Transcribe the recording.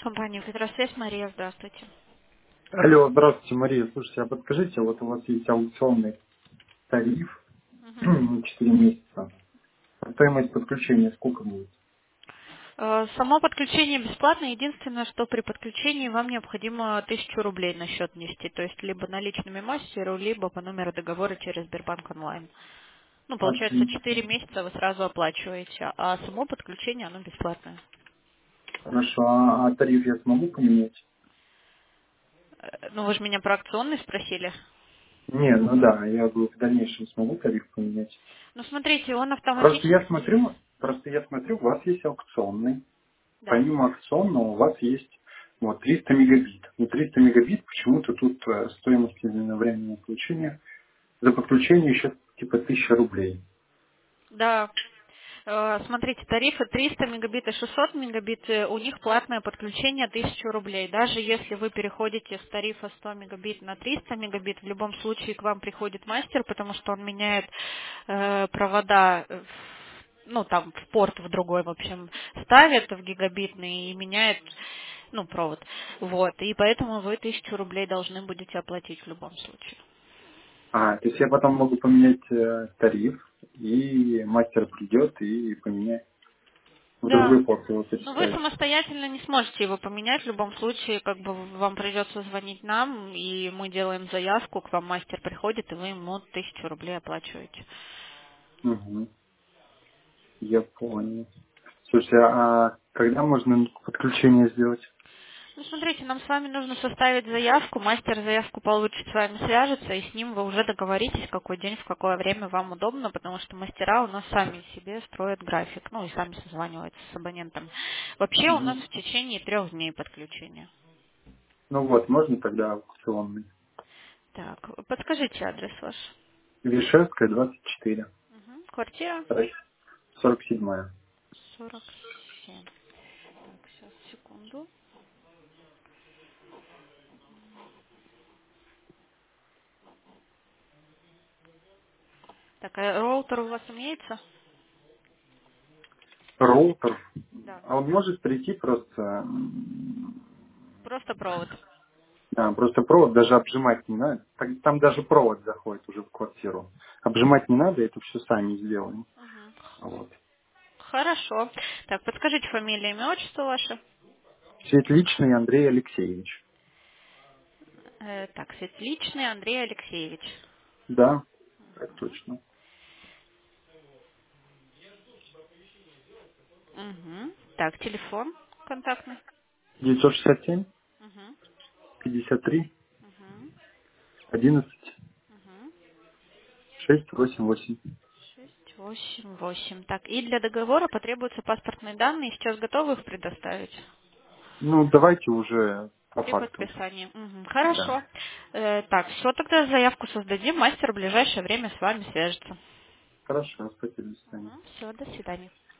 Компания «Петросвязь», Мария, здравствуйте. Алло, здравствуйте, Мария. Слушайте, а подскажите, вот у вас есть аукционный тариф Мгм. на 4 месяца. А стоимость подключения сколько будет? Само подключение бесплатно. Единственное, что при подключении вам необходимо 1000 рублей на счет внести. То есть либо наличными мастеру, либо по номеру договора через Сбербанк онлайн. Ну, получается, Отлично. 4 месяца вы сразу оплачиваете, а само подключение, оно бесплатное. Хорошо, а тариф я смогу поменять? Ну, вы же меня про акционный спросили. Не, ну да, я говорю, в дальнейшем смогу тариф поменять. Ну, смотрите, он Просто я автоматически... смотрю, у вас есть аукционный. Да. Помимо аукционного у вас есть вот 300 мегабит. И 300 мегабит почему-то тут стоимость единовременного получения за подключение еще типа 1000 рублей. Да. Смотрите, тарифы 300 мегабит и 600 мегабит, у них платное подключение 1000 рублей. Даже если вы переходите с тарифа 100 мегабит на 300 мегабит, в любом случае к вам приходит мастер, потому что он меняет провода, ну там в порт в другой, в общем, ставит в гигабитный и меняет, ну, провод. Вот. И поэтому вы 1000 рублей должны будете оплатить в любом случае. То есть я потом могу поменять тариф, и мастер придет и поменяет в Да. другой порт его Но вы переставить. самостоятельно не сможете его поменять. В любом случае, как бы вам придется звонить нам, и мы делаем заявку, к вам мастер приходит, и вы ему 1000 рублей оплачиваете. Угу, я понял. Слушай, а когда можно подключение сделать? Ну, смотрите, нам с вами нужно составить заявку, мастер заявку получит, с вами свяжется, и с ним вы уже договоритесь, какой день, в какое время вам удобно, потому что мастера у нас сами себе строят график, ну и сами созваниваются с абонентом. Вообще у нас Мгм. в течение 3 дней подключения. Ну вот, можно тогда аукционный. Так, подскажите адрес ваш. Вишевская, 24. Мгм. Квартира? 47. 47. Так, сейчас, секунду. Так, а роутер у вас имеется? Роутер. Да. А он может прийти просто, Просто провод. да, просто провод даже обжимать не надо. Там даже провод заходит уже в квартиру. Обжимать не надо, это все сами сделаем. Мгм. Вот. Хорошо. Так, подскажите фамилию, имя, отчество ваше. Светличный Андрей Алексеевич. Так, Светличный Андрей Алексеевич. Да, так точно. Угу. Так, телефон контактный. 967 Угу. 53 Угу. 11 Угу. 688. 688. Так, и для договора потребуются паспортные данные. Сейчас готовы их предоставить? Ну, давайте уже по При факту. подписании. Мгм. Да. Хорошо. Так, все, тогда заявку создадим. Мастер в ближайшее время с вами свяжется. Хорошо, спасибо, до свидания. Все, до свидания.